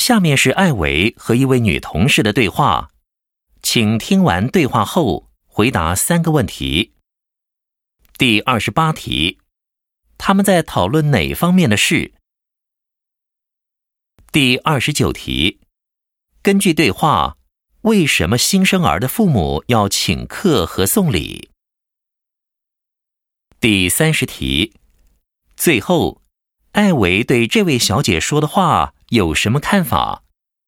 下面是艾维和一位女同事的对话，请听完对话后回答3个问题。第28题，他们在讨论哪方面的事？第29题，根据对话，为什么新生儿的父母要请客和送礼？第30题，最后，艾维对这位小姐说的话有什么看法？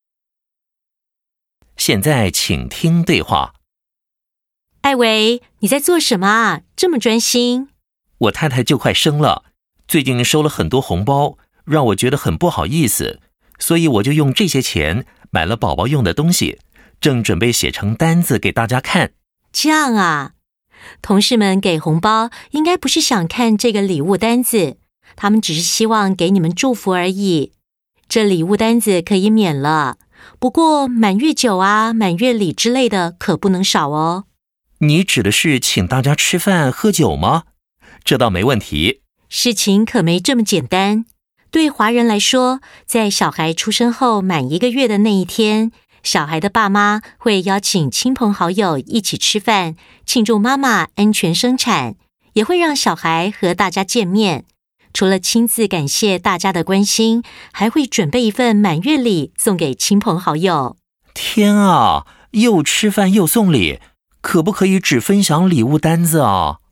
现在请听对话。 艾维，你在做什么啊？这么专心？ 我太太就快生了，最近收了很多红包，让我觉得很不好意思，所以我就用这些钱买了宝宝用的东西，正准备写成单子给大家看。 这样啊，同事们给红包应该不是想看这个礼物单子，他们只是希望给你们祝福而已。这礼物单子可以免了，不过满月酒啊、满月礼之类的可不能少哦。 你指的是请大家吃饭喝酒吗？这倒没问题。 事情可没这么简单。对华人来说，在小孩出生后满1个月的那一天，小孩的爸妈会邀请亲朋好友一起吃饭，庆祝妈妈安全生产，也会让小孩和大家见面。除了亲自感谢大家的关心，还会准备一份满月礼送给亲朋好友。 天啊，又吃饭又送礼，可不可以只分享礼物单子啊？